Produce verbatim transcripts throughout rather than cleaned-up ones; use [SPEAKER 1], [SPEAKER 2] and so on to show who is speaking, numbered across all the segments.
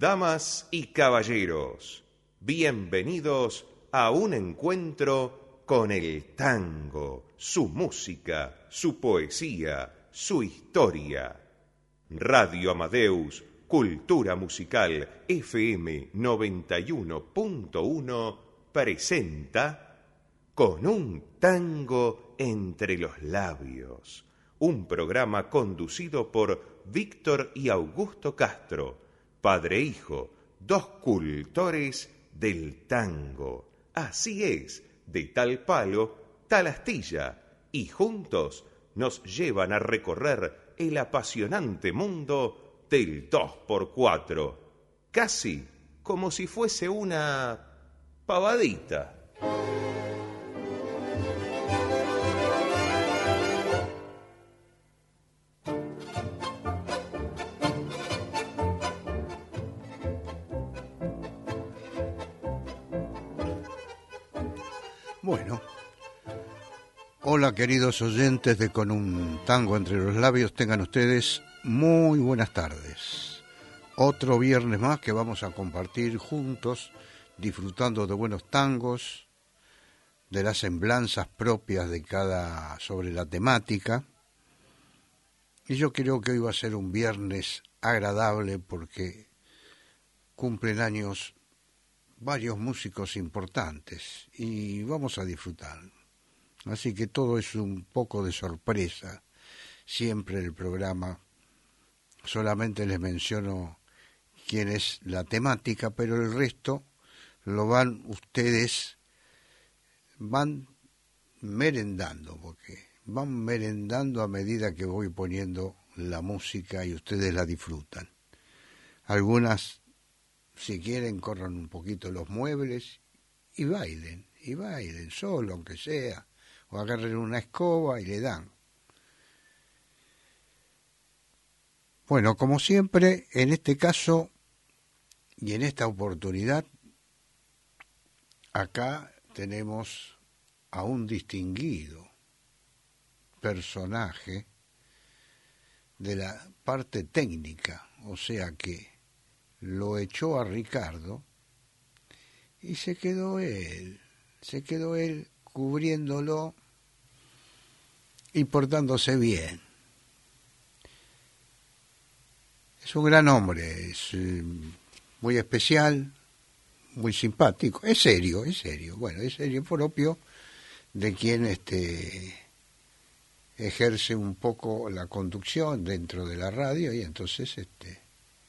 [SPEAKER 1] Damas y caballeros, bienvenidos a un encuentro con el tango, su música, su poesía, su historia. Radio Amadeus, Cultura Musical F M noventa y uno punto uno presenta Con un tango entre los labios, un programa conducido por Víctor y Augusto Castro, padre e hijo, dos cultores del tango. Así es, de tal palo, tal astilla, y juntos nos llevan a recorrer el apasionante mundo del dos por cuatro, casi como si fuese una pavadita.
[SPEAKER 2] Bueno, hola queridos oyentes de Con un tango entre los labios, tengan ustedes muy buenas tardes. Otro viernes más que vamos a compartir juntos, disfrutando de buenos tangos, de las semblanzas propias de cada sobre la temática. Y yo creo que hoy va a ser un viernes agradable porque cumplen años varios músicos importantes y vamos a disfrutar. Así que todo es un poco de sorpresa siempre en el programa. Solamente les menciono quién es la temática, pero el resto lo van ustedes, van merendando, porque van merendando a medida que voy poniendo la música y ustedes la disfrutan. Algunas, si quieren, corran un poquito los muebles y bailen, y bailen solo, aunque sea, o agarren una escoba y le dan. Bueno, como siempre, en este caso y en esta oportunidad, acá tenemos a un distinguido personaje de la parte técnica, o sea que lo echó a Ricardo y se quedó él, se quedó él cubriéndolo y portándose bien. Es un gran hombre, es eh, muy especial, muy simpático, es serio, es serio, bueno, es serio propio de quien este ejerce un poco la conducción dentro de la radio y entonces este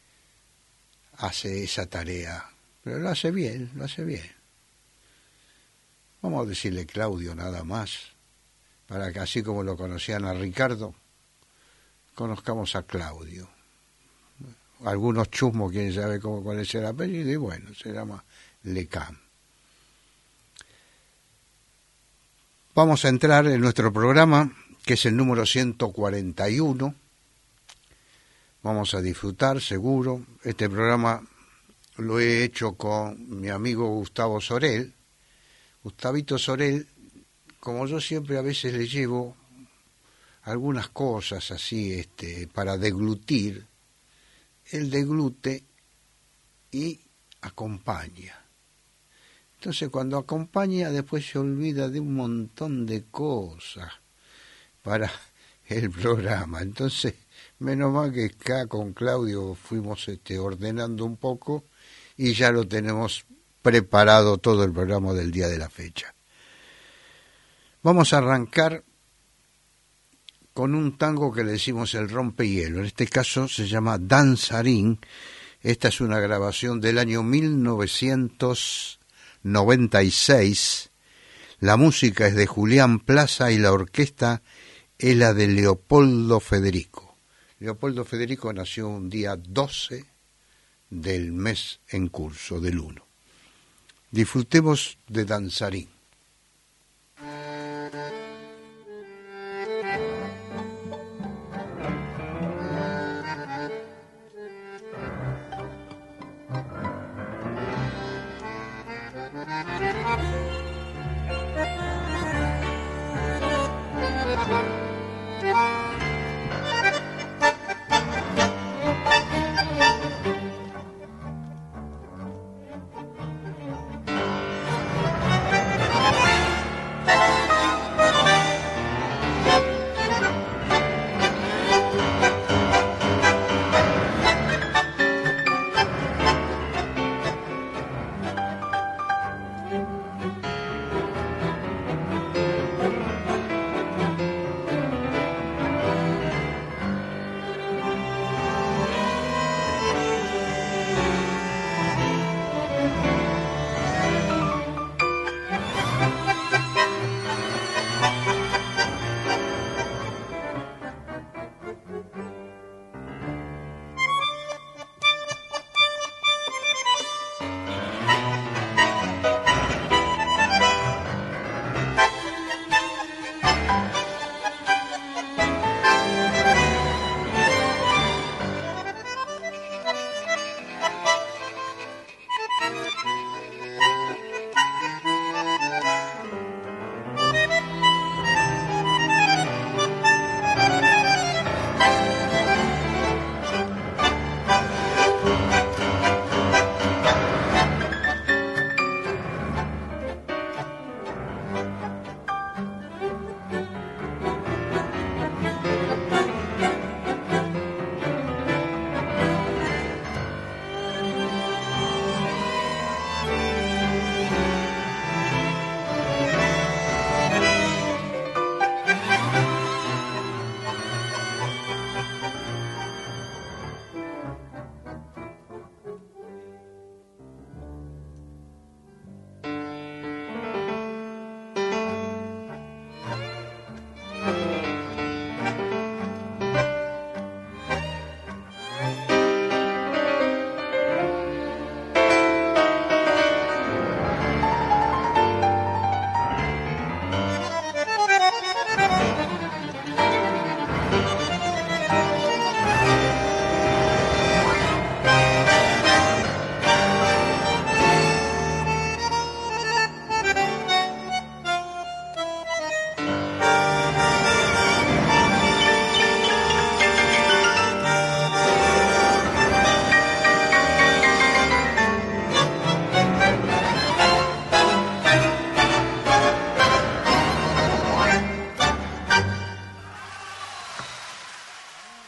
[SPEAKER 2] hace esa tarea, pero lo hace bien, lo hace bien. Vamos a decirle Claudio nada más, para que así como lo conocían a Ricardo, conozcamos a Claudio. Algunos chusmos quieren saber cómo, cuál es el apellido, y bueno, se llama Lecam. Vamos a entrar en nuestro programa, que es el número ciento cuarenta y uno. Vamos a disfrutar, seguro. Este programa lo he hecho con mi amigo Gustavo Sorel. Gustavito Sorel, como yo siempre a veces le llevo algunas cosas así este, para deglutir, él deglute y acompaña. Entonces cuando acompaña después se olvida de un montón de cosas para el programa. Entonces, menos mal que acá con Claudio fuimos este, ordenando un poco y ya lo tenemos preparado todo el programa del día de la fecha. Vamos a arrancar con un tango que le decimos el rompehielo. En este caso se llama Danzarín. Esta es una grabación del año mil novecientos noventa y seis. La música es de Julián Plaza y la orquesta es la de Leopoldo Federico. Leopoldo Federico nació un día doce del mes en curso, del uno. Disfrutemos de Danzarín.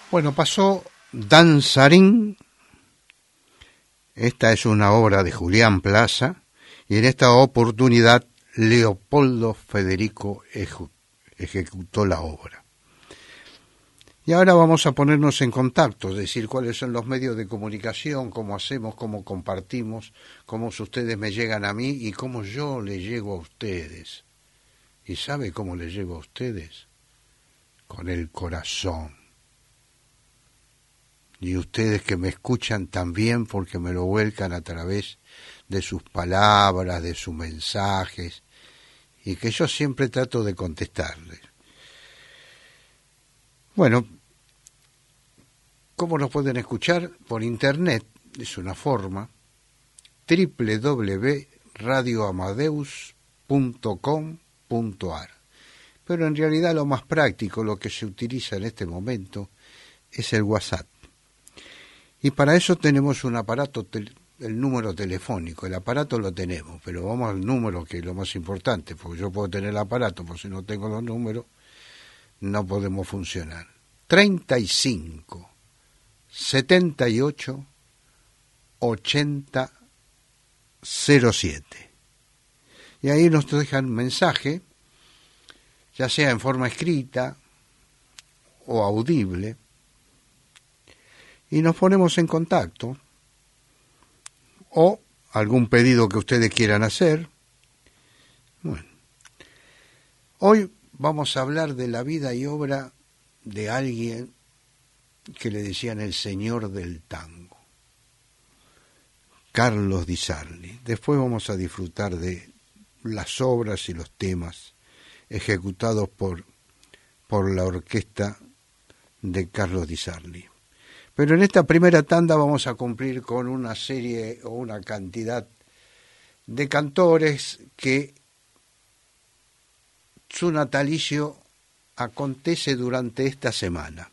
[SPEAKER 2] Bueno, pasó Danzarín. Esta es una obra de Julián Plaza y en esta oportunidad Leopoldo Federico eju- ejecutó la obra. Y ahora vamos a ponernos en contacto, es decir, cuáles son los medios de comunicación, cómo hacemos, cómo compartimos, cómo ustedes me llegan a mí y cómo yo les llego a ustedes. ¿Y sabe cómo les llego a ustedes? Con el corazón. Y ustedes que me escuchan también porque me lo vuelcan a través de sus palabras, de sus mensajes, y que yo siempre trato de contestarles. Bueno, ¿cómo nos pueden escuchar? Por internet, es una forma, doble u doble u doble u punto radio amadeus punto com punto a r. Pero en realidad lo más práctico, lo que se utiliza en este momento, es el WhatsApp. Y para eso tenemos un aparato, el número telefónico. El aparato lo tenemos, pero vamos al número, que es lo más importante, porque yo puedo tener el aparato, pero si no tengo los números, no podemos funcionar. treinta y cinco, setenta y ocho, ochenta, cero siete. Y ahí nos dejan un mensaje, ya sea en forma escrita o audible, y nos ponemos en contacto, o algún pedido que ustedes quieran hacer. Bueno, hoy vamos a hablar de la vida y obra de alguien que le decían el señor del tango, Carlos Di Sarli. Después vamos a disfrutar de las obras y los temas ejecutados por, por la orquesta de Carlos Di Sarli. Pero en esta primera tanda vamos a cumplir con una serie o una cantidad de cantores que su natalicio acontece durante esta semana.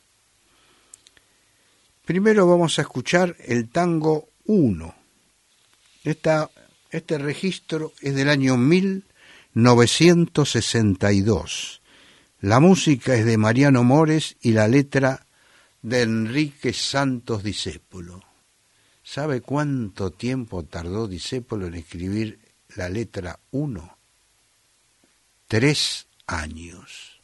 [SPEAKER 2] Primero vamos a escuchar el tango uno. Esta, este registro es del año mil novecientos sesenta y dos. La música es de Mariano Mores y la letra de Enrique Santos Discépolo. ¿Sabe cuánto tiempo tardó Discépolo en escribir la letra uno? Tres años.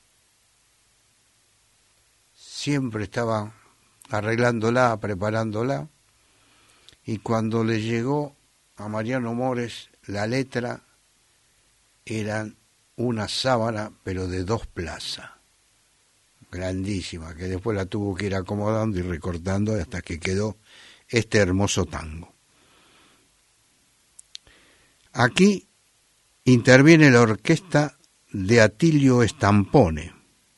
[SPEAKER 2] Siempre estaba arreglándola, preparándola, y cuando le llegó a Mariano Mores la letra, eran una sábana, pero de dos plazas, grandísima, que después la tuvo que ir acomodando y recortando hasta que quedó este hermoso tango. Aquí interviene la orquesta de Atilio Stampone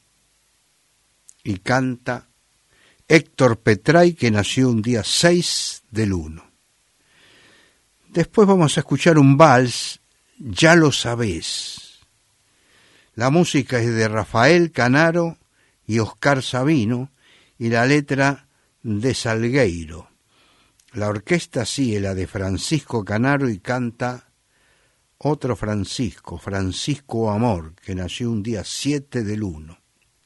[SPEAKER 2] y canta Héctor Petray, que nació un día seis del uno. Después vamos a escuchar un vals, Ya lo sabés. La música es de Rafael Canaro y Oscar Sabino, y la letra de Salgueiro. La orquesta sigue la de Francisco Canaro y canta otro Francisco, Francisco Amor, que nació un día siete del uno.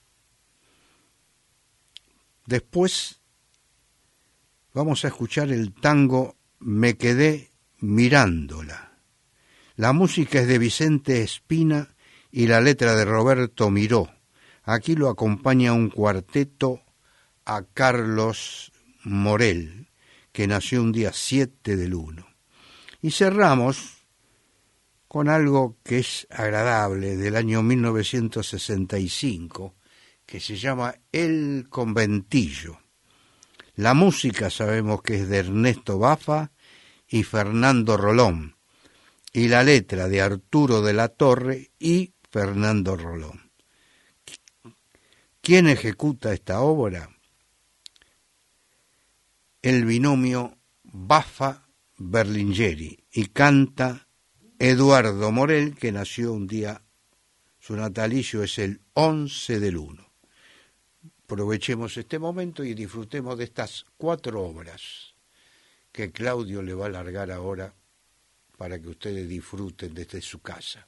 [SPEAKER 2] Después vamos a escuchar el tango Me quedé mirándola. La música es de Vicente Espina y la letra de Roberto Miró. Aquí lo acompaña un cuarteto a Carlos Morel, que nació un día siete del uno. Y cerramos con algo que es agradable, del año mil novecientos sesenta y cinco, que se llama El Conventillo. La música sabemos que es de Ernesto Bafa y Fernando Rolón, y la letra de Arturo de la Torre y Fernando Rolón. ¿Quién ejecuta esta obra? El binomio Bafa-Berlingeri, y canta Eduardo Morel, que nació un día, su natalicio es el once del uno. Aprovechemos este momento y disfrutemos de estas cuatro obras que Claudio le va a largar ahora para que ustedes disfruten desde su casa.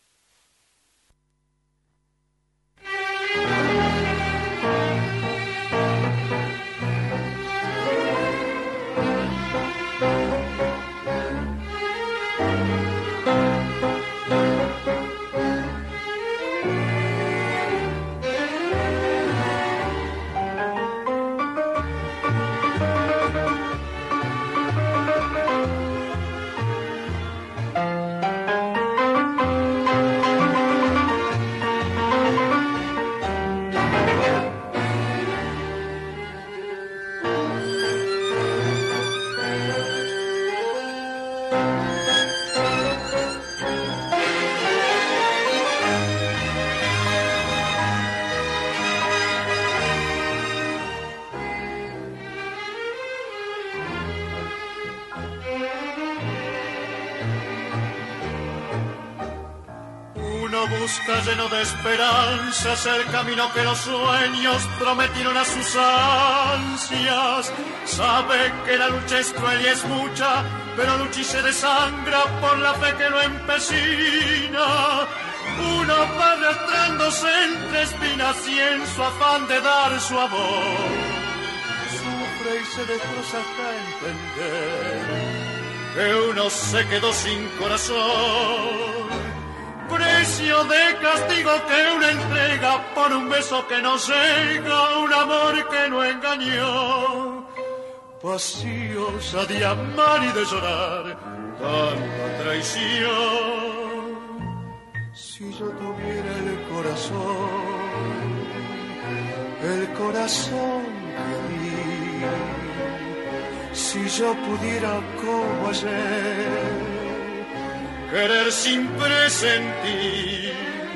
[SPEAKER 3] busca lleno de esperanzas el camino que los sueños prometieron a sus ansias. Sabe que la lucha es cruel y es mucha, pero lucha y se desangra por la fe que lo empecina. Uno va arrastrándose entre espinas y en su afán de dar su amor sufre y se destroza hasta entender que uno se quedó sin corazón. Precio de castigo que uno entrega por un beso que no llega, un amor que no engañó. Vacíos ha de amar y de llorar tanta traición. Si yo tuviera el corazón, el corazón que di, si yo pudiera como ayer querer sin presentir,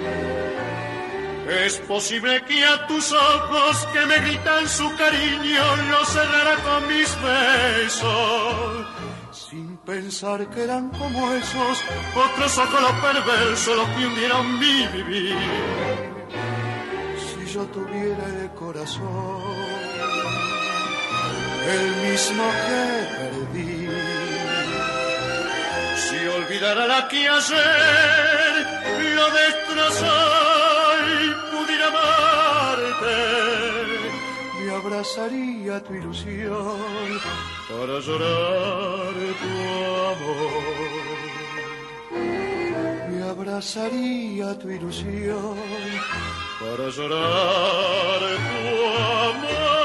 [SPEAKER 3] es posible que a tus ojos que me gritan su cariño los cerrara con mis besos, sin pensar que eran como esos otros ojos los perversos los que hundieron mi vivir. Si yo tuviera el corazón, el mismo que perdí, si olvidara la que ayer lo destrozó y pudiera amarte, me abrazaría tu ilusión para llorar tu amor. Me abrazaría tu ilusión para llorar tu amor.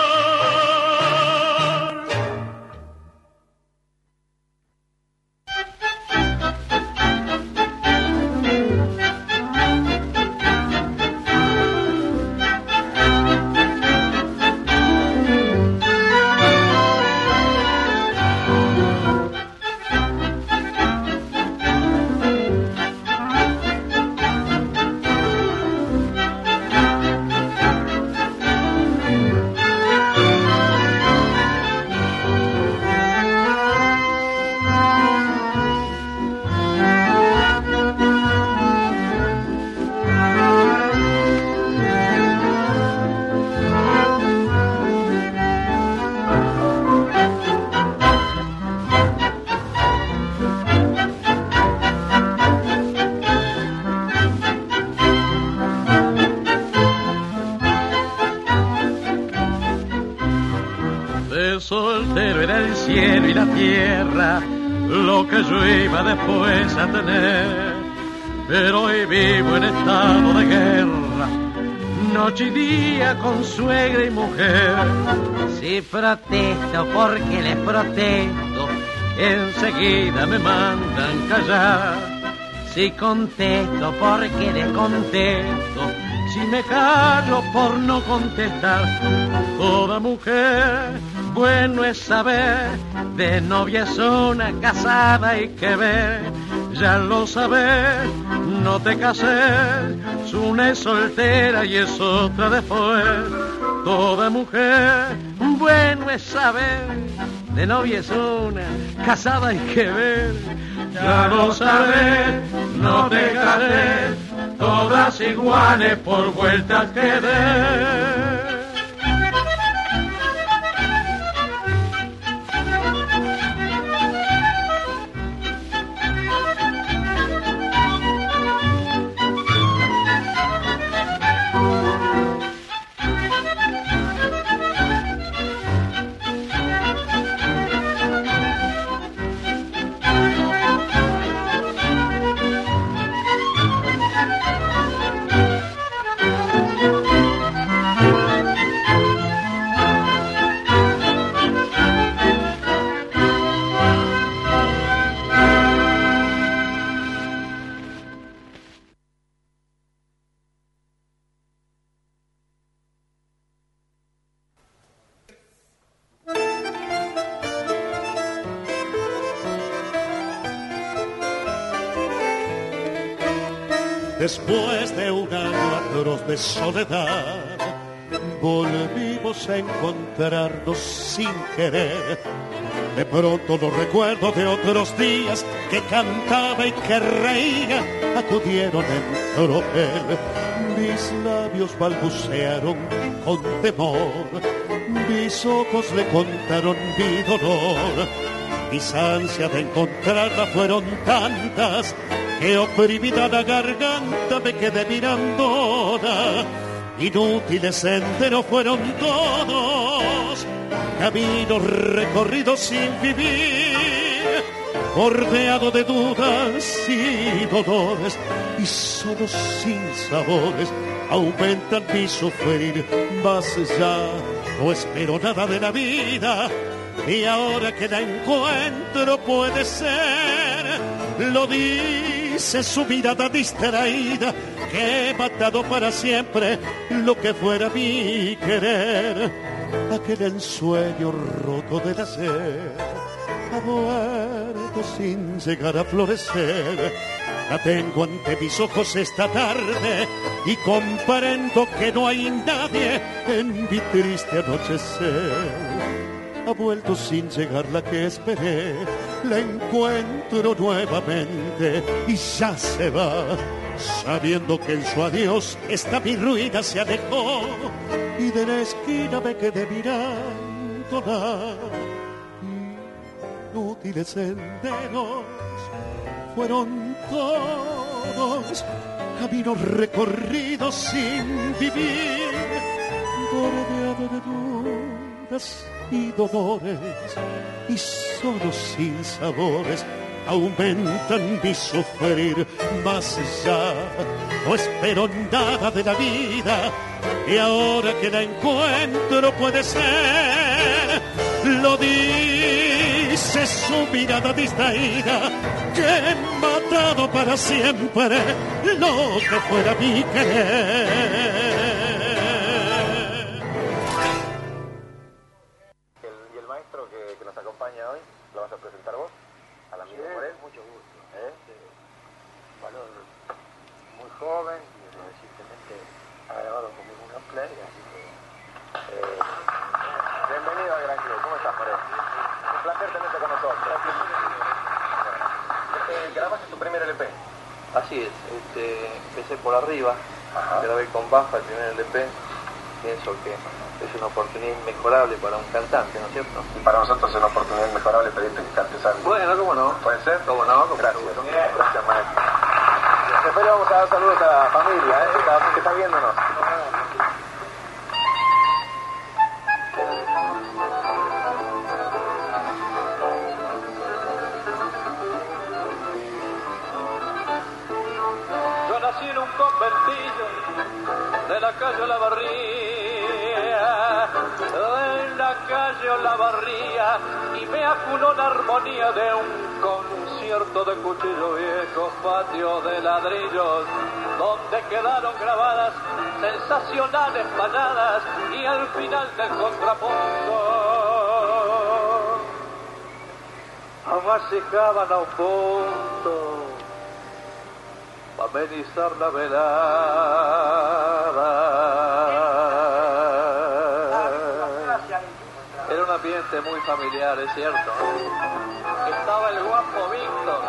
[SPEAKER 4] Soltero era el cielo y la tierra, lo que yo iba después a tener. Pero hoy vivo en estado de guerra, noche y día con suegra y mujer.
[SPEAKER 5] Si protesto porque les protesto,
[SPEAKER 4] enseguida me mandan callar.
[SPEAKER 5] Si contesto porque les contesto,
[SPEAKER 4] si me callo por no contestar, toda mujer bueno es saber, de novia es una, casada hay que ver. Ya lo sabes, no te cases, una es soltera y es otra después. Toda mujer bueno es saber, de novia es una, casada hay que ver. Ya lo sabes, no te cases, todas iguales por vueltas que des.
[SPEAKER 3] Después de un año atroz de soledad, volvimos a encontrarnos sin querer. De pronto los recuerdos de otros días que cantaba y que reía acudieron en tropel. Mis labios balbucearon con temor, mis ojos le contaron mi dolor. Mis ansias de encontrarla fueron tantas que oprimida la garganta me quedé mirándola. Inútiles senderos fueron todos, caminos recorridos sin vivir, bordeado de dudas y dolores, y solo sin sabores aumentan mi sufrir. Mas ya no espero nada de la vida, y ahora que la encuentro puede ser, lo dice su mirada distraída, que he matado para siempre lo que fuera mi querer. Aquel ensueño roto del ayer ha muerto sin llegar a florecer. La tengo ante mis ojos esta tarde y comprendo que no hay nadie en mi triste anochecer. Ha vuelto sin llegar la que esperé, la encuentro nuevamente y ya se va, sabiendo que en su adiós esta mi ruina se alejó, y de la esquina me quedé mirándola. Inútiles senderos fueron todos, caminos recorridos sin vivir, bordeado de dudas y dolores, y solo sin sabores aumentan mi sufrir. Más ya no espero nada de la vida, y ahora que la encuentro puede ser, lo dice su mirada distraída, que he matado para siempre lo que fuera mi querer.
[SPEAKER 6] Hoy, ¿lo vas a presentar vos? Al amigo
[SPEAKER 7] sí,
[SPEAKER 6] Morel.
[SPEAKER 7] Mucho gusto.
[SPEAKER 6] ¿Eh?
[SPEAKER 7] Sí. Valor muy joven y recientemente ha grabado conmigo un play, así que...
[SPEAKER 6] Eh, bienvenido a Gran Club. ¿Cómo estás, Morel? Un placer tenerte con nosotros. Eh, ¿Grabaste tu primer L P?
[SPEAKER 7] Así es, este, empecé por arriba,
[SPEAKER 6] Ajá.
[SPEAKER 7] grabé con Baja el primer L P, pienso que es una oportunidad inmejorable para un cantante, ¿no es cierto?
[SPEAKER 6] Y para nosotros es una oportunidad inmejorable pedirte que cantes algo.
[SPEAKER 7] Bueno, ¿cómo no?
[SPEAKER 6] ¿Puede ser?
[SPEAKER 7] ¿Cómo no? ¿Cómo
[SPEAKER 6] Gracias.
[SPEAKER 7] no?
[SPEAKER 6] Gracias, maestro. Después le vamos a dar saludos a la familia, ¿eh? que, está, que está viéndonos.
[SPEAKER 8] Yo nací en un conventillo de la calle Olavarría, de la calle Olavarría, y me acunó la armonía de un concierto de cuchillo viejo, patio de ladrillos, donde quedaron grabadas sensacionales baladas y al final del contrapunto amasijaban a un punto para amenizar la velada. Era un ambiente muy familiar, es cierto. Estaba el guapo Víctor.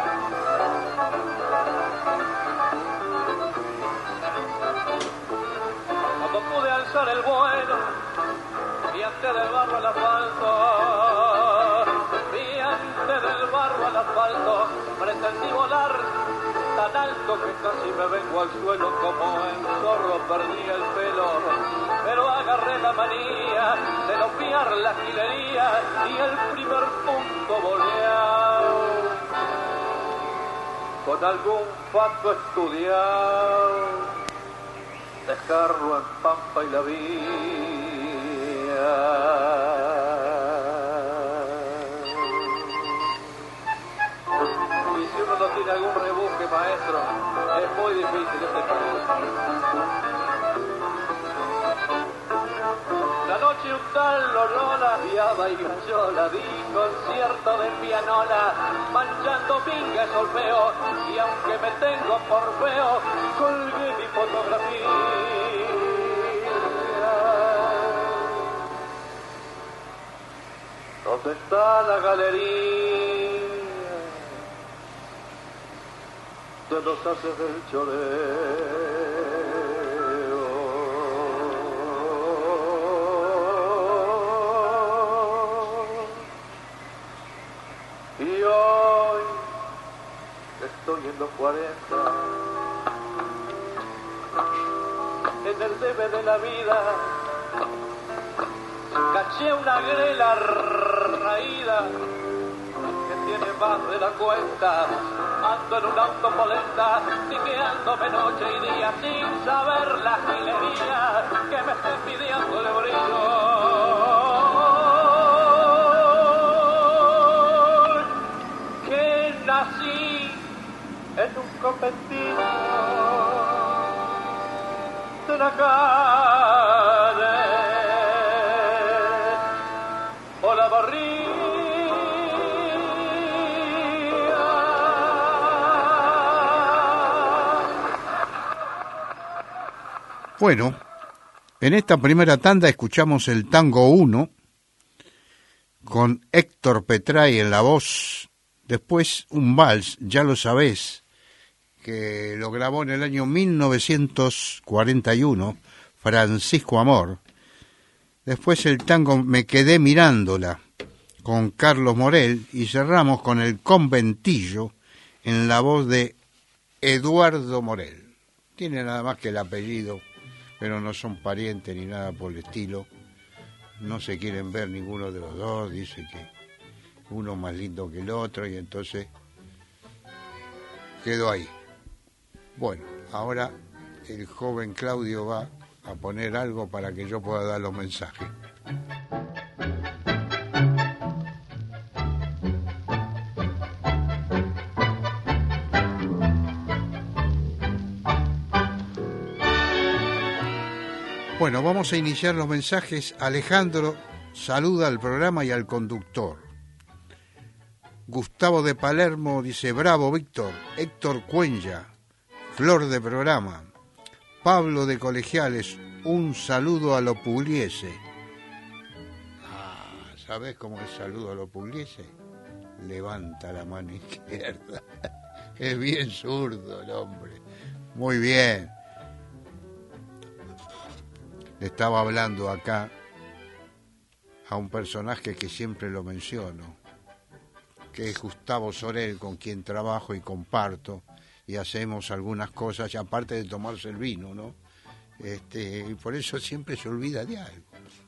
[SPEAKER 8] Cuando pude alzar el vuelo, vi antes del barro al asfalto, vi antes del barro al asfalto, pretendí volar tan alto que casi me vengo al suelo, como en zorro perdí el pelo, pero agarré la manía de no fiar la gilería y el primer punto voleado con algún fato estudiado, dejarlo en Pampa y la Vía. Y si uno no tiene algún rebusque, maestro, es muy difícil este país. La noche un tal Lola viaba y gallola, di concierto de pianola, manchando pinga y solfeo, y aunque me tengo por feo, colgué mi fotografía. Donde ¿Dónde está la galería de los haces del choreo? Y hoy estoy en los cuarenta, en el debe de la vida, caché una grela raída que tiene más de la cuenta. Ando en un auto polenta, piqueándome noche y día sin saber la gilería que me está pidiendo el brillo. Que nací en un conventillo de la calle o la barriga.
[SPEAKER 2] Bueno, en esta primera tanda escuchamos el Tango uno con Héctor Petray en la voz, después un vals, Ya lo sabés, que lo grabó en el año mil novecientos cuarenta y uno, Francisco Amor. Después el tango Me quedé mirándola, con Carlos Morel, y cerramos con el Conventillo en la voz de Eduardo Morel. Tiene nada más que el apellido, pero no son parientes ni nada por el estilo. No se quieren ver ninguno de los dos, dice que uno más lindo que el otro, y entonces quedó ahí. Bueno, ahora el joven Claudio va a poner algo para que yo pueda dar los mensajes. Bueno, vamos a iniciar los mensajes. Alejandro saluda al programa y al conductor. Gustavo de Palermo dice, bravo Víctor. Héctor Cuenya, flor de programa. Pablo de Colegiales, un saludo a los Pugliese. Ah, ¿sabés cómo es saludo a los Pugliese? Levanta la mano izquierda. Es bien zurdo el hombre. Muy bien. Le estaba hablando acá a un personaje que siempre lo menciono, que es Gustavo Sorel, con quien trabajo y comparto, y hacemos algunas cosas, y aparte de tomarse el vino, ¿no? Este, y por eso siempre se olvida de algo.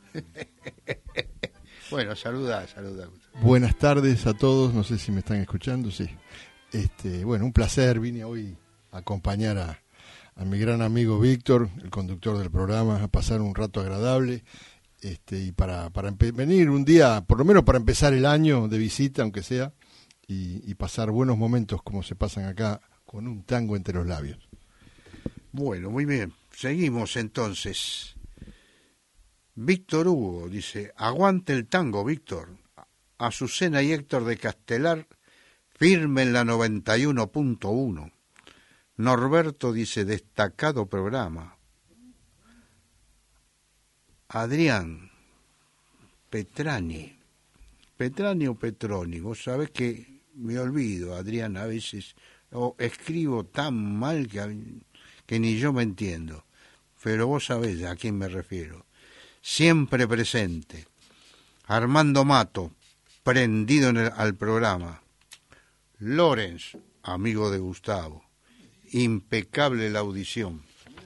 [SPEAKER 2] Bueno, saluda, saluda.
[SPEAKER 9] Buenas tardes a todos, no sé si me están escuchando, sí. Este, bueno, un placer, vine hoy a acompañar a, a mi gran amigo Víctor, el conductor del programa, a pasar un rato agradable, este, y para, para empe- venir un día, por lo menos para empezar el año de visita, aunque sea, y, y pasar buenos momentos como se pasan acá, con un tango entre los labios.
[SPEAKER 2] Bueno, muy bien. Seguimos entonces. Víctor Hugo dice, aguante el tango, Víctor. Azucena y Héctor de Castelar, firme en la noventa y uno punto uno. Norberto dice, destacado programa. Adrián Petrani. Petrani o Petroni, vos sabés que me olvido, Adrián, a veces... o escribo tan mal que, que ni yo me entiendo, pero vos sabés a quién me refiero. Siempre presente. Armando Mato, prendido en el, al programa. Lorenz, amigo de Gustavo. Impecable la audición.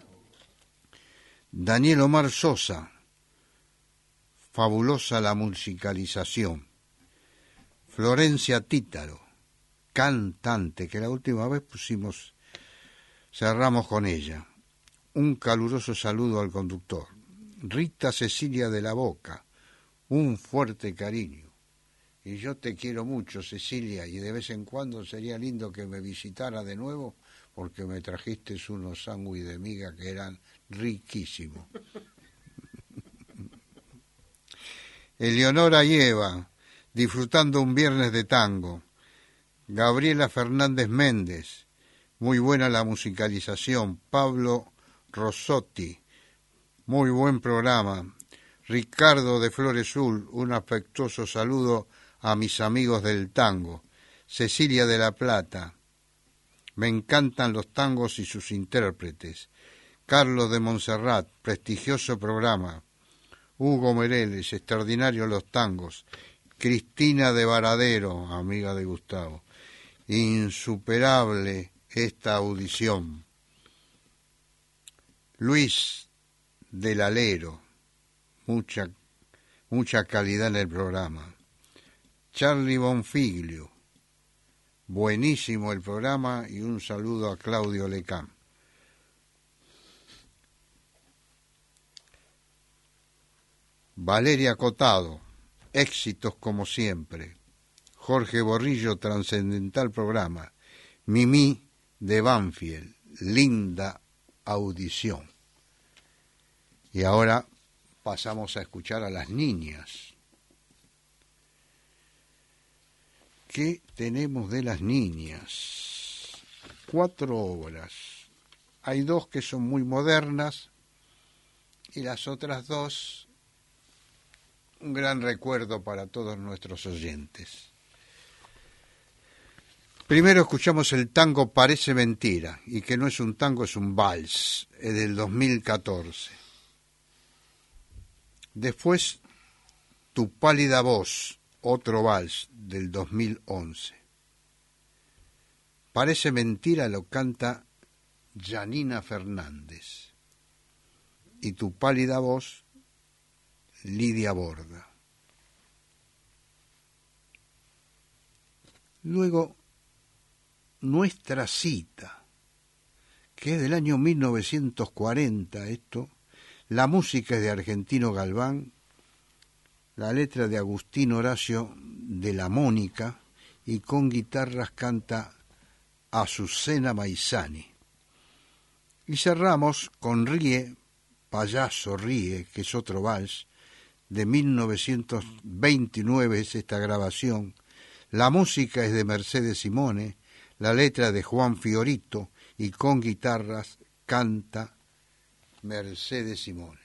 [SPEAKER 2] Daniel Omar Sosa, fabulosa la musicalización. Florencia Títaro, cantante, que la última vez pusimos, cerramos con ella. Un caluroso saludo al conductor. Rita Cecilia de la Boca, un fuerte cariño. Y yo te quiero mucho, Cecilia, y de vez en cuando sería lindo que me visitara de nuevo, porque me trajiste unos sándwiches de miga que eran riquísimos. Eleonora y Eva, disfrutando un viernes de tango. Gabriela Fernández Méndez, muy buena la musicalización. Pablo Rossotti, muy buen programa. Ricardo de Floresul, un afectuoso saludo a mis amigos del tango. Cecilia de la Plata, me encantan los tangos y sus intérpretes. Carlos de Montserrat, prestigioso programa. Hugo Mereles, extraordinarios los tangos. Cristina de Varadero, amiga de Gustavo. Insuperable esta audición. Luis del Alero, mucha, mucha calidad en el programa. Charlie Bonfiglio, buenísimo el programa, y un saludo a Claudio Lecam. Valeria Cotado, éxitos como siempre. Jorge Borrillo, trascendental programa. Mimi de Banfield, linda audición. Y ahora pasamos a escuchar a las niñas. ¿Qué tenemos de las niñas? Cuatro obras. Hay dos que son muy modernas y las otras dos, un gran recuerdo para todos nuestros oyentes. Primero escuchamos el tango Parece Mentira, y que no es un tango, es un vals, es del dos mil catorce. Después, Tu pálida voz, otro vals del dos mil once. Parece Mentira lo canta Janina Fernández, y Tu pálida voz, Lidia Borda. Luego, Nuestra cita, que es del año mil novecientos cuarenta esto, la música es de Argentino Galván, la letra de Agustín Horacio de la Mónica, y con guitarras canta Azucena Maizani. Y cerramos con Ríe, Payaso Ríe, que es otro vals, de mil novecientos veintinueve es esta grabación. La música es de Mercedes Simone, la letra de Juan Fiorito, y con guitarras canta Mercedes Simone.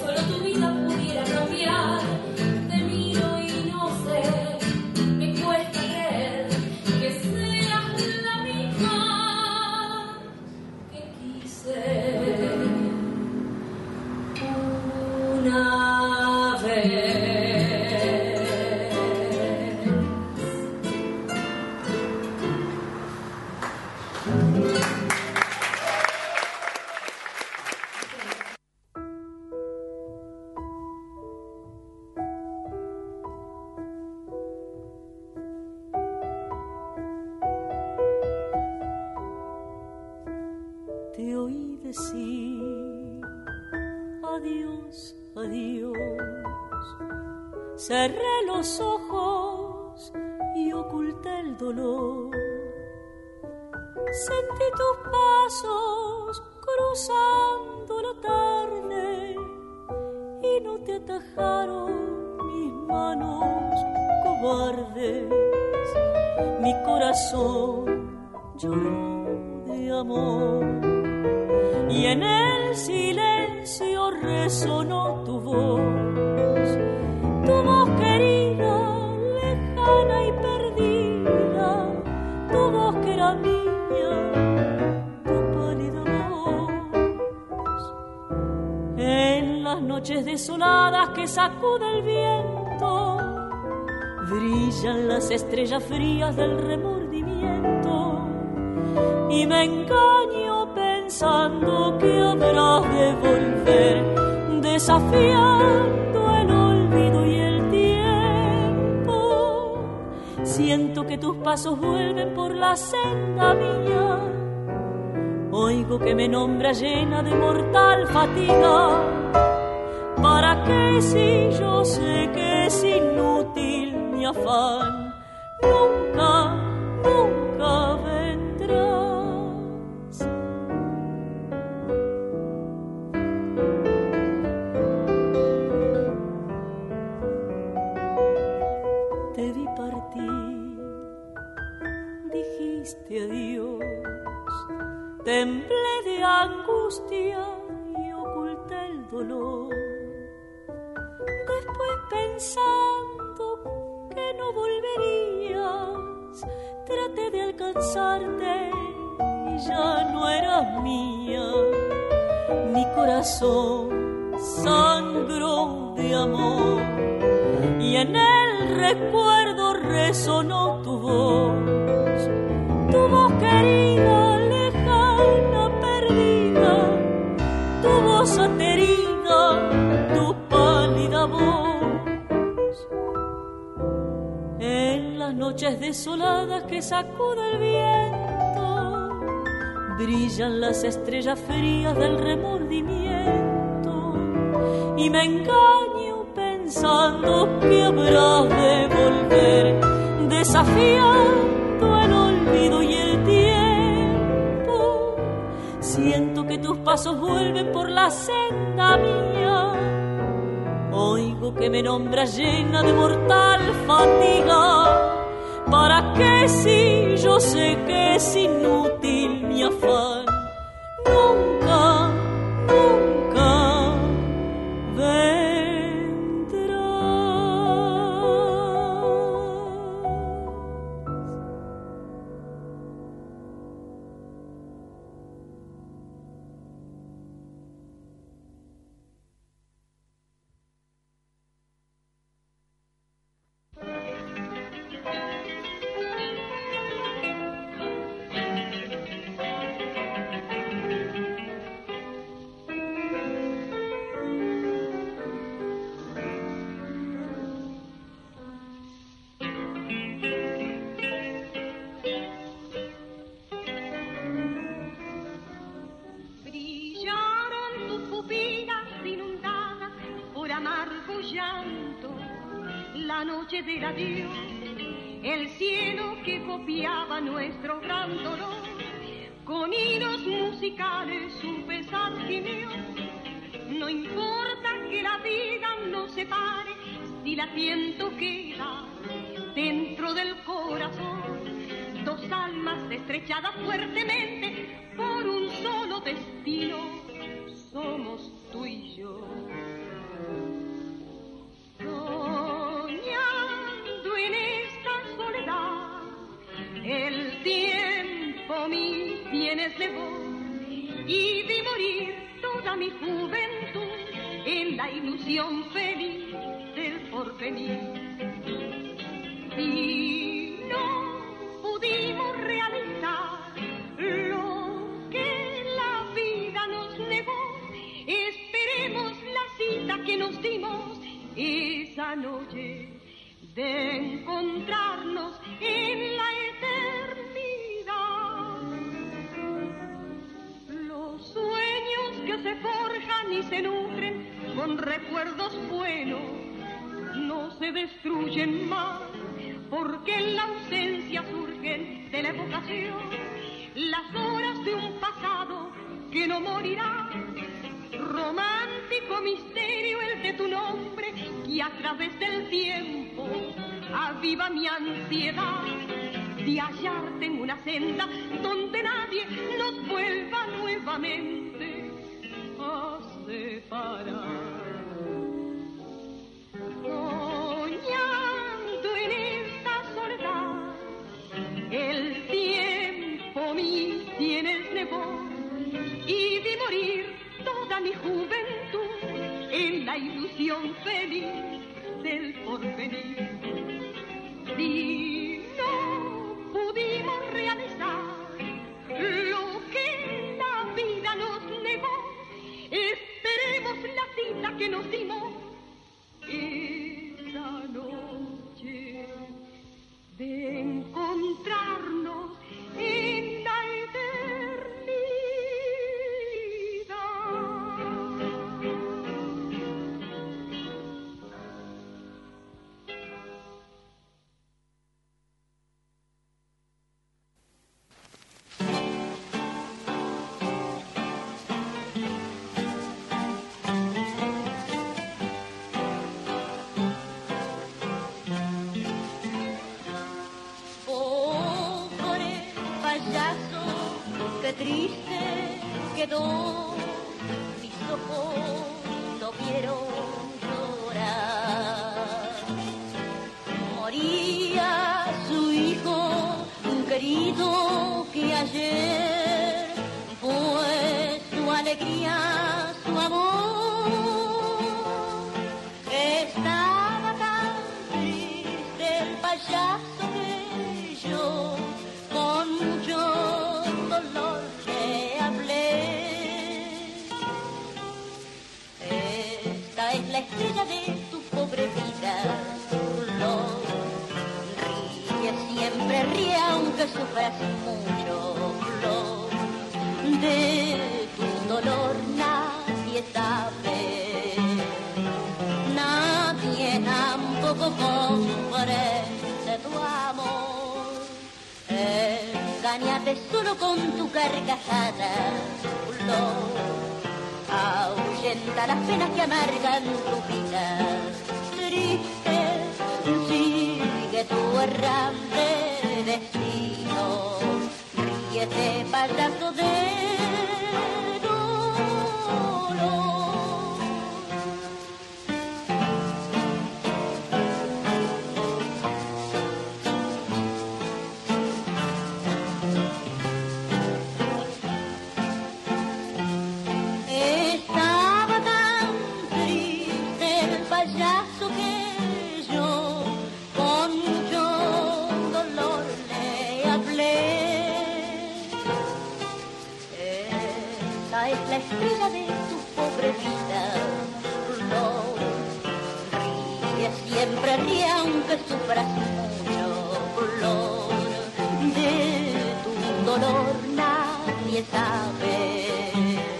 [SPEAKER 10] Te miro y no sé, me cuesta cerré los ojos y oculté el dolor. Sentí tus pasos cruzando la tarde y no te atajaron mis manos cobardes. Mi corazón lloró de amor y en el silencio resonó tu voz, tu voz querida, lejana y perdida, tu voz que era mía, tu pálida voz. En las noches desoladas que sacude el viento, brillan las estrellas frías del remordimiento y me engaño pensando que habrás de volver, desafiando el olvido y el tiempo. Siento que tus pasos vuelven por la senda mía, oigo que me nombra llena de mortal fatiga. ¿Para qué si yo sé que es inútil mi afán? Nunca, nunca vendrás. Te vi partir, dijiste adiós, temblé de angustia y oculté el dolor. Después pensando que no volverías, traté de alcanzarte y ya no eras mía. Mi corazón sangró de amor y en el recuerdo resonó tu voz, tu voz querida, lejana, perdida, tu voz aterida, tu pálida voz. En las noches desoladas que sacude el viento, brillan las estrellas frías del remordimiento y me engaño pensando que habrás de volver, desafiando el olvido y el tiempo. Siento que tus pasos vuelven por la senda mía, oigo que me nombras llena de mortal fatiga. ¿Para qué si yo sé que es inútil mi afán? Nunca, nunca vendrás.
[SPEAKER 11] La noche del adiós, el cielo que copiaba nuestro gran dolor, con hilos musicales su pesar gimió. No importa que la vida nos separe, si latiendo queda dentro del corazón, dos almas estrechadas fuertemente por un solo destino, somos tú y yo. Soñando en esta soledad, el tiempo mis bienes llevó y vi morir toda mi juventud en la ilusión feliz del porvenir. Y no pudimos realizar lo que la vida nos negó. Esperemos la cita que nos dimos esa noche de encontrarnos en la eternidad. Los sueños que se forjan y se nutren con recuerdos buenos nos se destruyen más, porque en la ausencia surgen de la evocación las horas de un pasado que no morirá. Romántico misterio el de tu nombre, que a través del tiempo aviva mi ansiedad de hallarte en una senda donde nadie nos vuelva nuevamente a separar. Soñando en esta soledad, el tiempo mis sienes negó y vi morir toda mi juventud en la ilusión feliz del porvenir. Si no pudimos realizar lo que la vida nos negó, esperemos la cita que nos dimos esa noche de encontrarnos en la
[SPEAKER 10] triste quedó, mis ojos no vieron llorar. Moría su hijo querido que ayer fue su alegría, su amor. Estaba tan triste el payaso que yo con mucho dolor le hablé. Esta es la estrella de tu pobre vida, Flor. Ríe, siempre ríe, aunque sufras mucho, Flor. De tu dolor nadie sabe, nadie tampoco comprende tu amor. Engáñate solo con tu carcajada, Flor. Ahuyenta las penas que amargan tu vida. Triste, sigue tu errante destino. Ríete, payaso de la estrella de tu pobre vida, Flor. Ríe, siempre ríe, aunque sufras mucho, Flor. De tu dolor nadie sabe,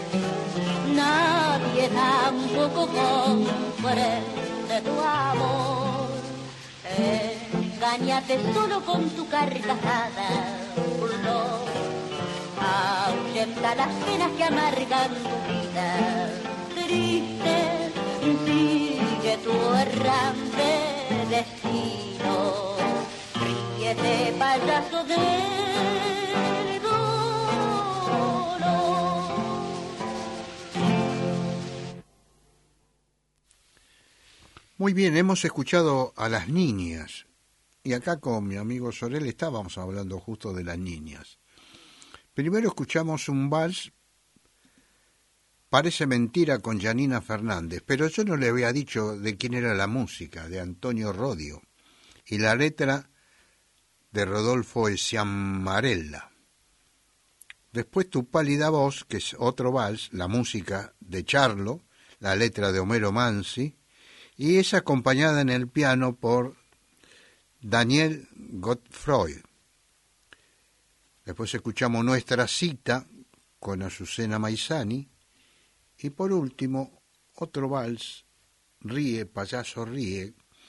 [SPEAKER 10] nadie tampoco comprende tu amor. Engáñate solo con tu carcajada, Flor. Ahuyenta las penas que amargan tu vida. Triste, sigue tu errante destino. Ríete, payaso del dolor.
[SPEAKER 2] Muy bien, hemos escuchado a las niñas. Y acá con mi amigo Sorel estábamos hablando justo de las niñas. Primero escuchamos un vals, Parece mentira, con Janina Fernández, pero yo no le había dicho de quién era la música, de Antonio Rodio, y la letra de Rodolfo Ciamarella. Después Tu pálida voz, que es otro vals, la música de Charlo, la letra de Homero Mansi, y es acompañada en el piano por Daniel Godefroy. Después escuchamos Nuestra cita con Azucena Maizani. Y por último, otro vals, Ríe, payaso ríe,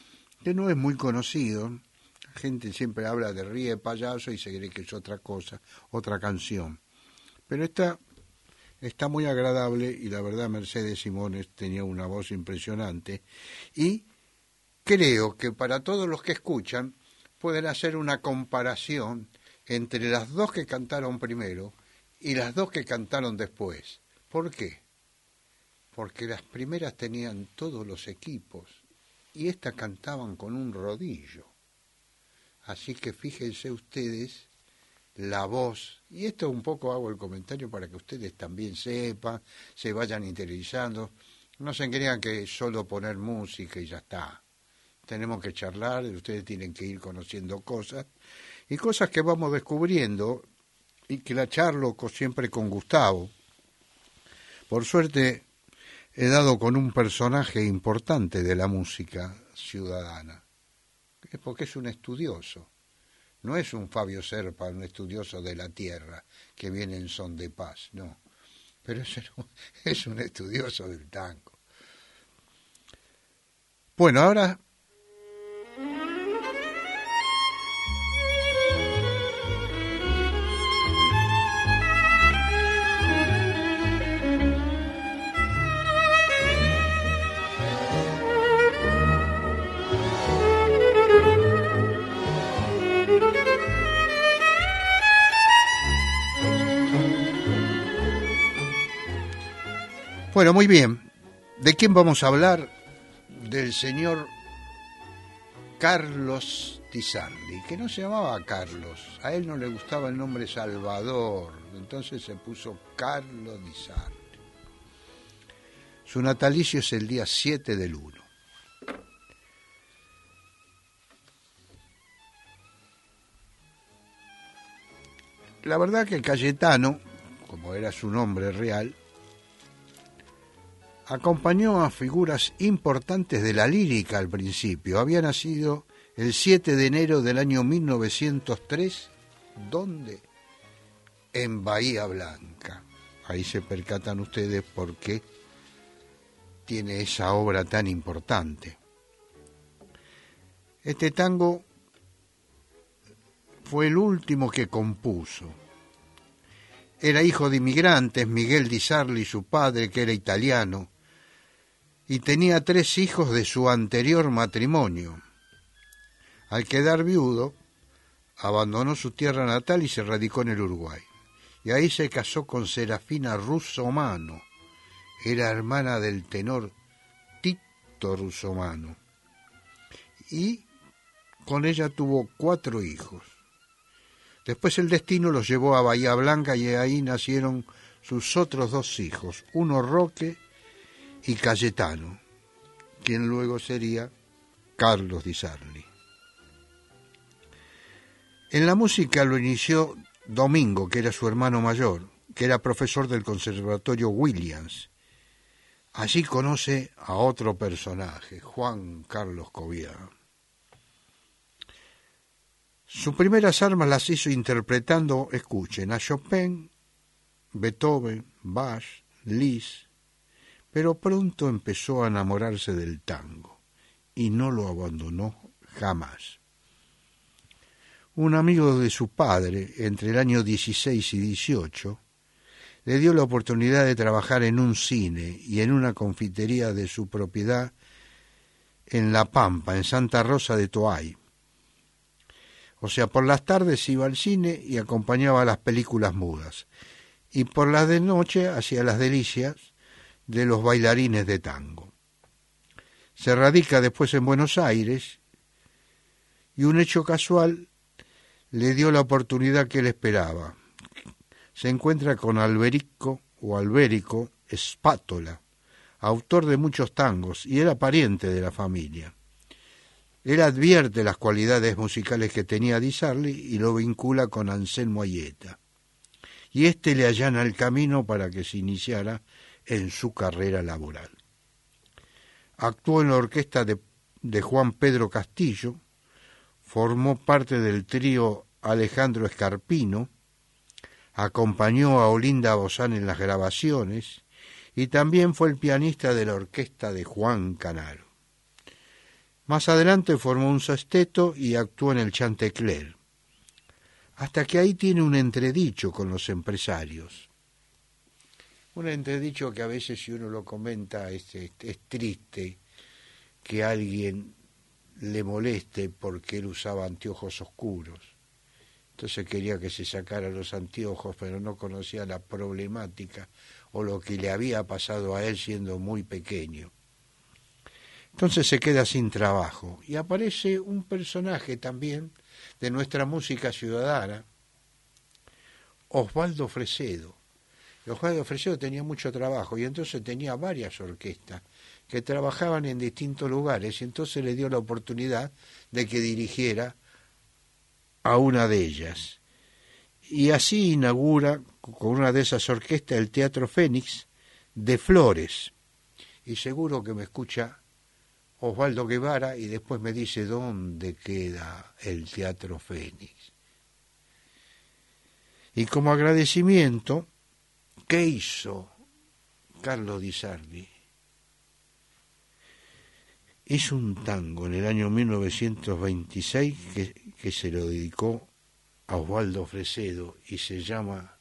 [SPEAKER 2] que no es muy conocido. La gente siempre habla de Ríe Payaso y se cree que es otra cosa, otra canción. Pero esta está muy agradable y la verdad Mercedes Simones tenía una voz impresionante y creo que para todos los que escuchan pueden hacer una comparación entre las dos que cantaron primero y las dos que cantaron después. ¿Por qué? Porque las primeras tenían todos los equipos y estas cantaban con un rodillo. Así que fíjense ustedes la voz, y esto un poco hago el comentario para que ustedes también sepan, se vayan interiorizando, no se crean que es solo poner música y ya está. Tenemos que charlar, ustedes tienen que ir conociendo cosas, y cosas que vamos descubriendo, y que la charlo siempre con Gustavo. Por suerte he dado con un personaje importante de la música ciudadana, porque es un estudioso. No es un Fabio Serpa, un estudioso de la tierra que viene en son de paz, no. Pero es, es un estudioso del tango. Bueno, ahora Bueno, muy bien. ¿De quién vamos a hablar? Del señor Carlos Di Sarli, que no se llamaba Carlos. A él no le gustaba el nombre Salvador, entonces se puso Carlos Di Sarli. Su natalicio es el día siete del uno. La verdad que Cayetano, como era su nombre real, acompañó a figuras importantes de la lírica al principio. Había nacido el siete de enero del año mil novecientos tres, ¿dónde? En Bahía Blanca. Ahí se percatan ustedes por qué tiene esa obra tan importante. Este tango fue el último que compuso. Era hijo de inmigrantes, Miguel Di Sarli, su padre, que era italiano, y tenía tres hijos de su anterior matrimonio. Al quedar viudo, abandonó su tierra natal y se radicó en el Uruguay. Y ahí se casó con Serafina Russomano, era hermana del tenor Tito Russomano, y con ella tuvo cuatro hijos. Después el destino los llevó a Bahía Blanca y ahí nacieron sus otros dos hijos, uno Roque y Cayetano, quien luego sería Carlos Di Sarli. En la música lo inició Domingo, que era su hermano mayor, que era profesor del Conservatorio Williams. Allí conoce a otro personaje, Juan Carlos Cobián. Sus primeras armas las hizo interpretando, escuchen, a Chopin, Beethoven, Bach, Liszt, pero pronto empezó a enamorarse del tango y no lo abandonó jamás. Un amigo de su padre, entre el año dieciséis y dieciocho, le dio la oportunidad de trabajar en un cine y en una confitería de su propiedad en La Pampa, en Santa Rosa de Toay. O sea, por las tardes iba al cine y acompañaba las películas mudas, y por las de noche hacía las delicias de los bailarines de tango. Se radica después en Buenos Aires y un hecho casual le dio la oportunidad que él esperaba. Se encuentra con Alberico o Alberico Spátola, autor de muchos tangos, y era pariente de la familia. Él advierte las cualidades musicales que tenía Di Sarli y lo vincula con Anselmo Aieta. Y éste le allana el camino para que se iniciara en su carrera laboral. Actuó en la orquesta de, de Juan Pedro Castillo, formó parte del trío Alejandro Escarpino, acompañó a Olinda Bozán en las grabaciones y también fue el pianista de la orquesta de Juan Canaro. Más adelante formó un sexteto y actuó en el Chantecler, hasta que ahí tiene un entredicho con los empresarios. Un entredicho que a veces, si uno lo comenta, es, es, es triste, que alguien le moleste porque él usaba anteojos oscuros. Entonces quería que se sacara los anteojos, pero no conocía la problemática o lo que le había pasado a él siendo muy pequeño. Entonces se queda sin trabajo y aparece un personaje también de nuestra música ciudadana, Osvaldo Fresedo. Osvaldo Fresedo tenía mucho trabajo y entonces tenía varias orquestas que trabajaban en distintos lugares y entonces le dio la oportunidad de que dirigiera a una de ellas. Y así inaugura con una de esas orquestas el Teatro Fénix de Flores. Y seguro que me escucha Osvaldo Guevara y después me dice dónde queda el Teatro Fénix. Y como agradecimiento, ¿qué hizo Carlos Di Sarli? Hizo un tango en el año mil novecientos veintiséis que, que se lo dedicó a Osvaldo Fresedo y se llama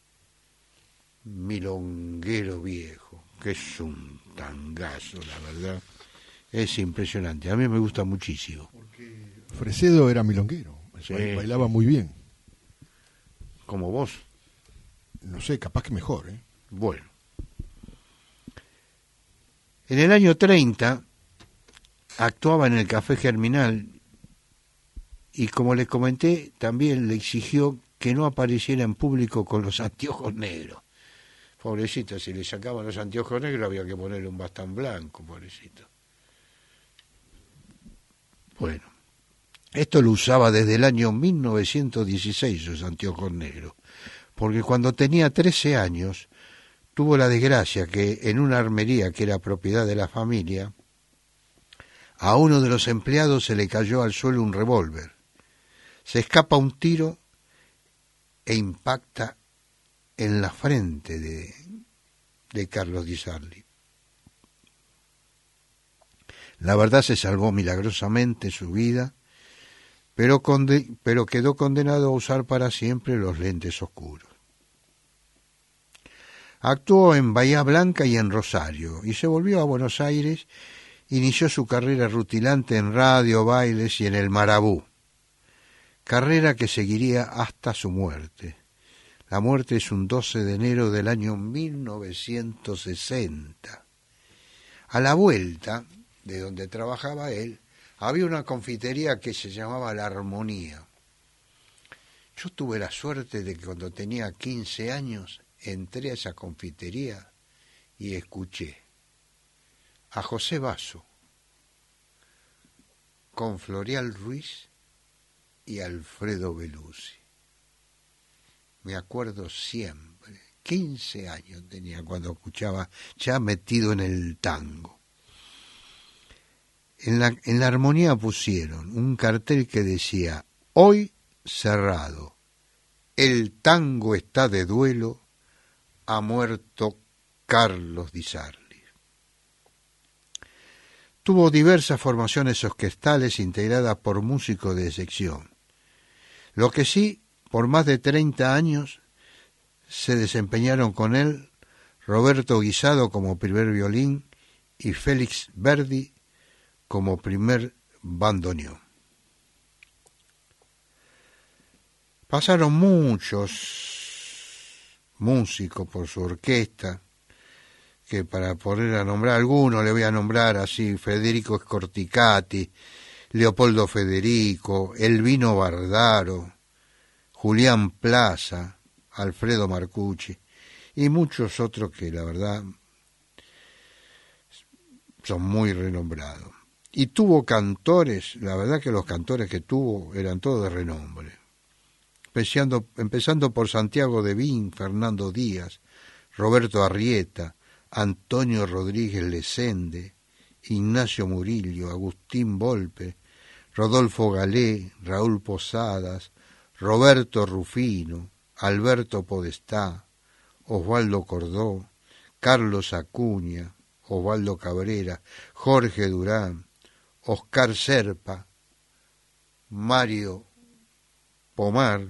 [SPEAKER 2] Milonguero Viejo, que es un tangazo, la verdad. Es impresionante, a mí me gusta muchísimo.
[SPEAKER 9] Porque Fresedo era milonguero, sí, bailaba muy bien.
[SPEAKER 2] ¿Como vos?
[SPEAKER 9] No sé, capaz que mejor, ¿eh?
[SPEAKER 2] Bueno. En el año treinta actuaba en el Café Germinal y, como les comenté, también le exigió que no apareciera en público con los anteojos negros. Pobrecito, si le sacaban los anteojos negros había que ponerle un bastón blanco, pobrecito. Bueno, esto lo usaba desde el año mil novecientos dieciséis, sus anteojos negros, porque cuando tenía trece años tuvo la desgracia que en una armería que era propiedad de la familia, a uno de los empleados se le cayó al suelo un revólver. Se escapa un tiro e impacta en la frente de, de Carlos Di Sarli. La verdad se salvó milagrosamente su vida, pero, conde, pero quedó condenado a usar para siempre los lentes oscuros. Actuó en Bahía Blanca y en Rosario, y se volvió a Buenos Aires. Inició su carrera rutilante en radio, bailes y en el Marabú, carrera que seguiría hasta su muerte. La muerte es un doce de enero del año mil novecientos sesenta. A la vuelta de donde trabajaba él, había una confitería que se llamaba La Armonía. Yo tuve la suerte de que cuando tenía quince años entré a esa confitería y escuché a José Basso con Florial Ruiz y Alfredo Belusi. Me acuerdo siempre, quince años tenía cuando escuchaba, ya metido en el tango. En la, en la Armonía pusieron un cartel que decía: hoy cerrado, el tango está de duelo, ha muerto Carlos Di Sarli. Tuvo diversas formaciones orquestales integradas por músicos de sección. Lo que sí, por más de treinta años, se desempeñaron con él Roberto Guisado como primer violín y Félix Verdi como primer bandoneón. Pasaron muchos músicos por su orquesta, que para poner a nombrar algunos, le voy a nombrar así: Federico Scorticati, Leopoldo Federico, Elvino Bardaro, Julián Plaza, Alfredo Marcucci y muchos otros que la verdad son muy renombrados. Y tuvo cantores, la verdad que los cantores que tuvo eran todos de renombre, empezando, empezando por Santiago de Bin, Fernando Díaz, Roberto Arrieta, Antonio Rodríguez Lesende, Ignacio Murillo, Agustín Volpe, Rodolfo Galé, Raúl Posadas, Roberto Rufino, Alberto Podestá, Osvaldo Cordó, Carlos Acuña, Osvaldo Cabrera, Jorge Durán, Oscar Serpa, Mario Pomar,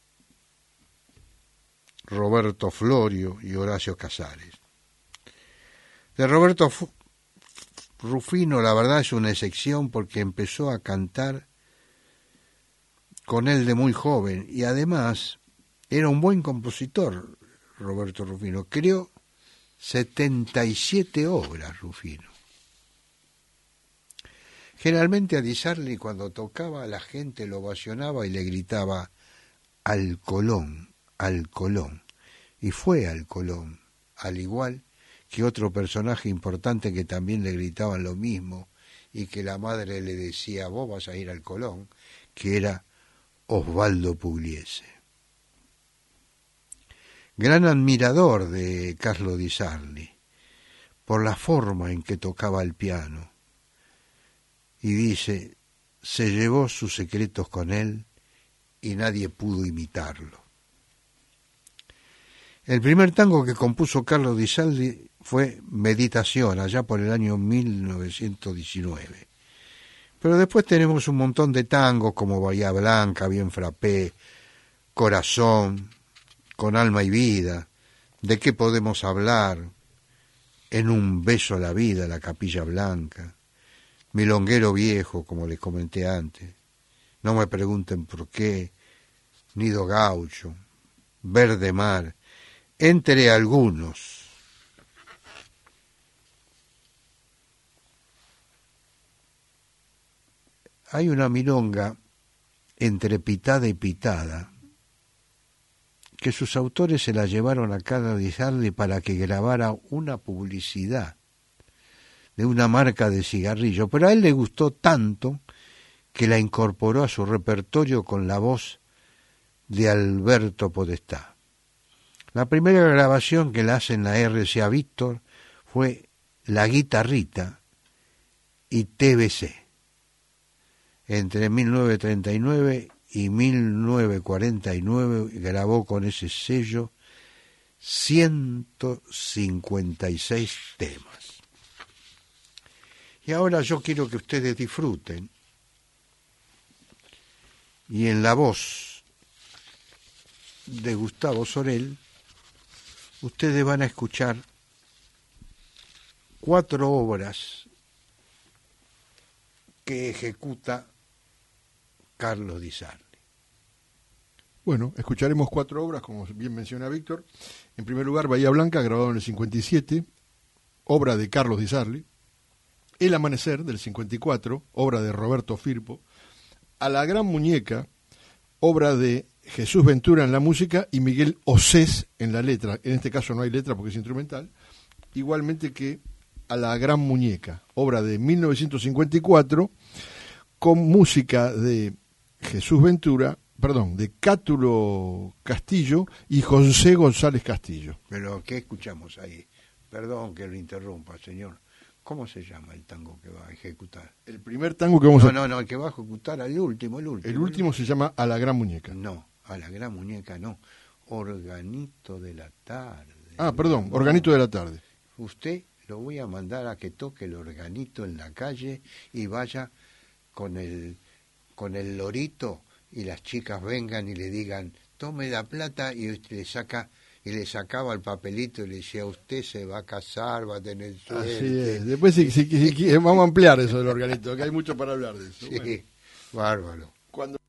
[SPEAKER 2] Roberto Florio y Horacio Casares. De Roberto Fu- Rufino, la verdad es una excepción porque empezó a cantar con él de muy joven y además era un buen compositor. Roberto Rufino creó setenta y siete obras, Rufino. Generalmente a Di Sarli cuando tocaba la gente lo ovacionaba y le gritaba al Colón, al Colón, y fue al Colón, al igual que otro personaje importante que también le gritaban lo mismo y que la madre le decía, vos vas a ir al Colón, que era Osvaldo Pugliese. Gran admirador de Carlo Di Sarli, por la forma en que tocaba el piano, y dice, se llevó sus secretos con él y nadie pudo imitarlo. El primer tango que compuso Carlo Di Sarli fue Meditación, allá por el año mil novecientos diecinueve. Pero después tenemos un montón de tangos como Bahía Blanca, Bien Frappé, Corazón, Con Alma y Vida, ¿De qué podemos hablar? En un beso a la vida, La Capilla Blanca, Milonguero Viejo, como les comenté antes, No me pregunten por qué, Nido Gaucho, Verde Mar, entre algunos. Hay una milonga entre pitada y pitada que sus autores se la llevaron a Carlo Di Sarli para que grabara una publicidad de una marca de cigarrillo, pero a él le gustó tanto que la incorporó a su repertorio con la voz de Alberto Podestá. La primera grabación que la hace en la R C A Víctor fue La Guitarrita y T V C. Entre mil novecientos treinta y nueve y mil novecientos cuarenta y nueve grabó con ese sello ciento cincuenta y seis temas. Y ahora yo quiero que ustedes disfruten y en la voz de Gustavo Sorel ustedes van a escuchar cuatro obras que ejecuta Carlo Di Sarli.
[SPEAKER 9] Bueno, escucharemos cuatro obras, como bien menciona Víctor. En primer lugar, Bahía Blanca, grabado en el cincuenta y siete, obra de Carlos Di Sarli. El Amanecer, del cincuenta y cuatro, obra de Roberto Firpo. A la Gran Muñeca, obra de Jesús Ventura en la música y Miguel Osés en la letra. En este caso no hay letra porque es instrumental. Igualmente que A la Gran Muñeca, obra de mil novecientos cincuenta y cuatro, con música de Jesús Ventura, perdón, de Cátulo Castillo y José González Castillo.
[SPEAKER 2] Pero, ¿qué escuchamos ahí? Perdón que lo interrumpa, señor. ¿Cómo se llama el tango que va a ejecutar?
[SPEAKER 9] El primer tango que vamos
[SPEAKER 2] no,
[SPEAKER 9] a...
[SPEAKER 2] No, no, el que va a ejecutar, el último, el último.
[SPEAKER 9] El último se llama A la Gran Muñeca.
[SPEAKER 2] No, A la Gran Muñeca no. Organito de la tarde.
[SPEAKER 9] Ah, perdón, Organito de la tarde.
[SPEAKER 2] Usted lo voy a mandar a que toque el organito en la calle y vaya con el, con el lorito y las chicas vengan y le digan, tome la plata, y usted le saca... y le sacaba el papelito y le decía, usted se va a casar, va a tener suerte.
[SPEAKER 9] Así es. Después si, si, si, si, vamos a ampliar eso del organito, que hay mucho para hablar de eso.
[SPEAKER 2] Sí,
[SPEAKER 9] bueno.
[SPEAKER 2] Bárbaro.
[SPEAKER 9] Cuando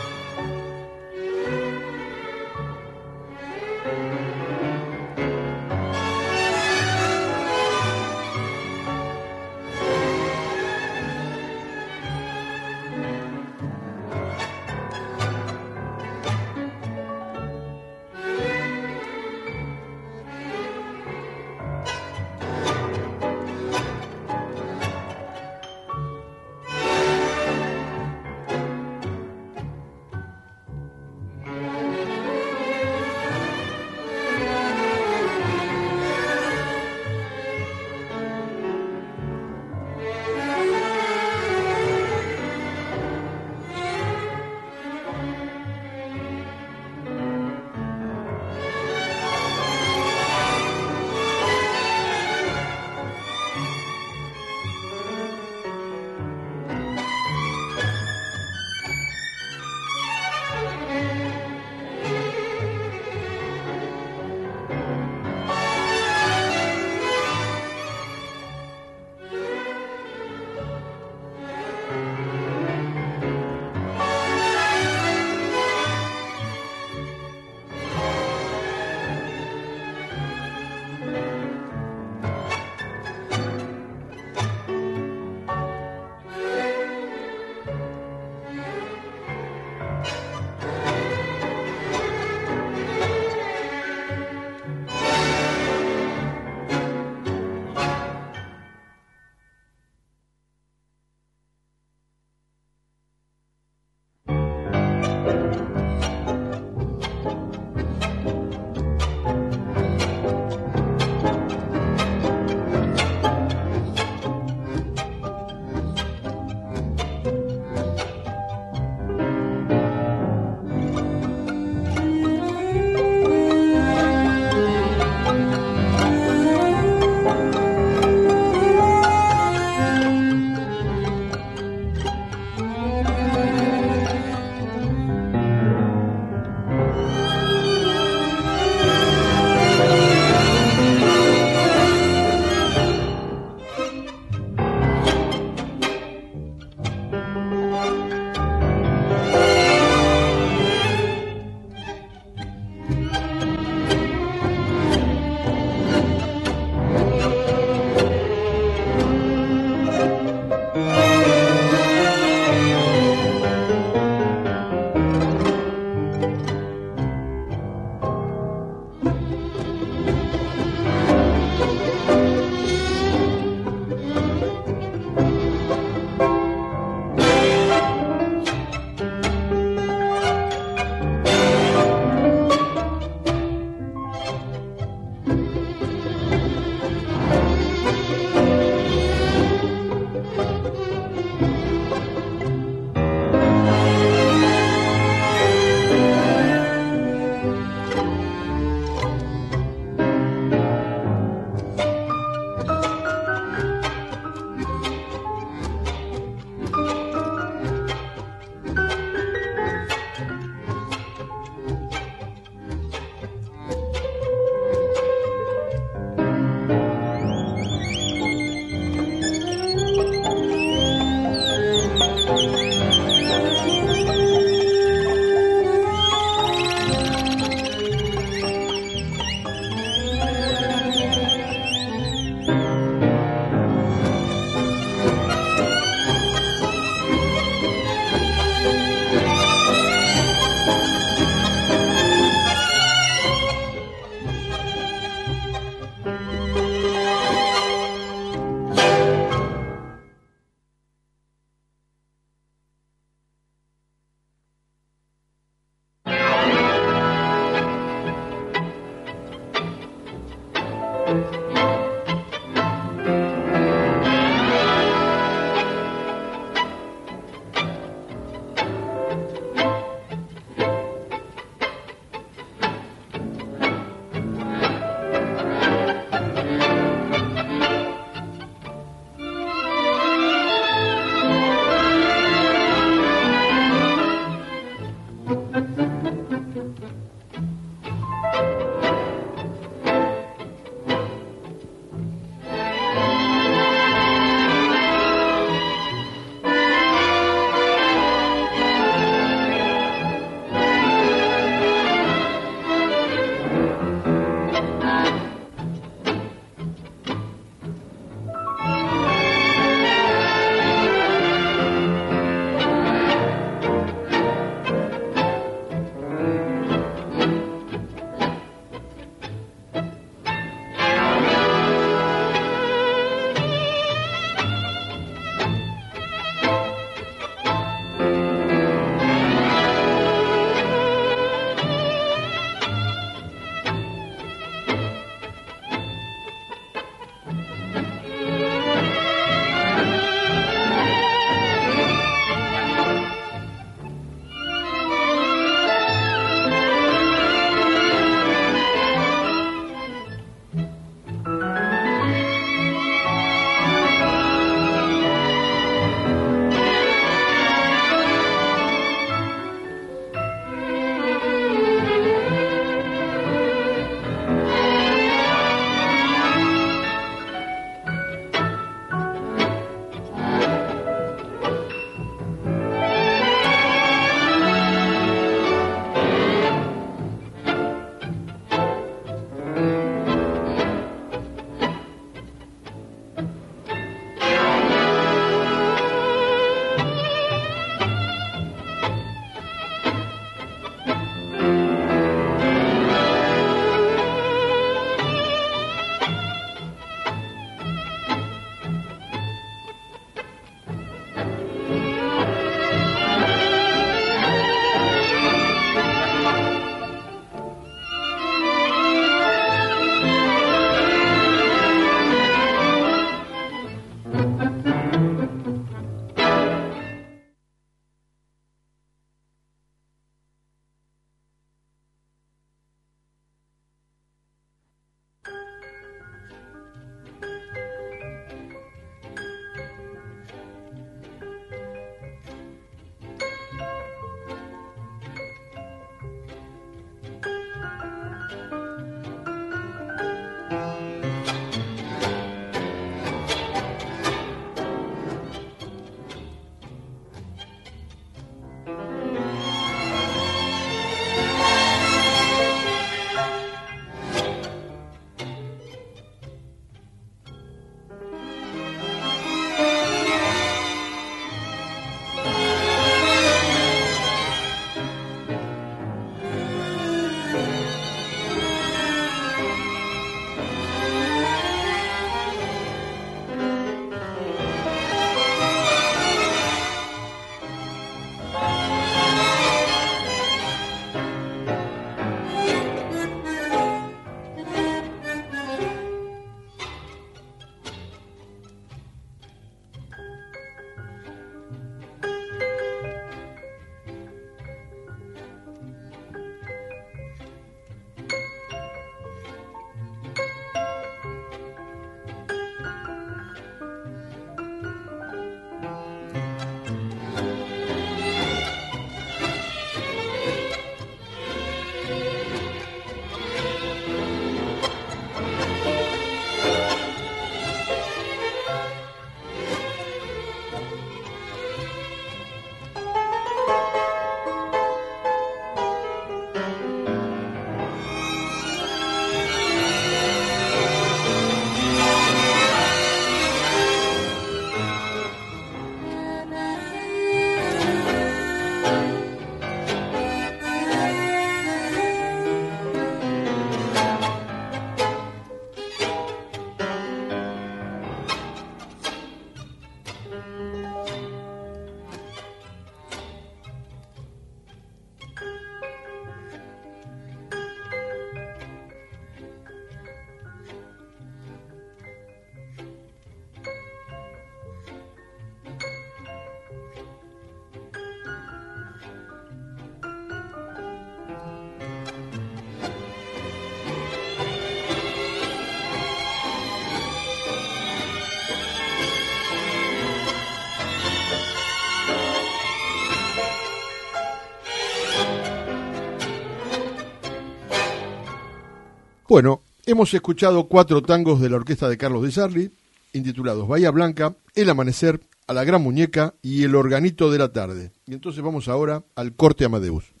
[SPEAKER 9] Bueno, hemos escuchado cuatro tangos de la orquesta de Carlos Di Sarli, intitulados Bahía Blanca, El Amanecer, A la Gran Muñeca y El Organito de la Tarde. Y entonces vamos ahora al corte Amadeus.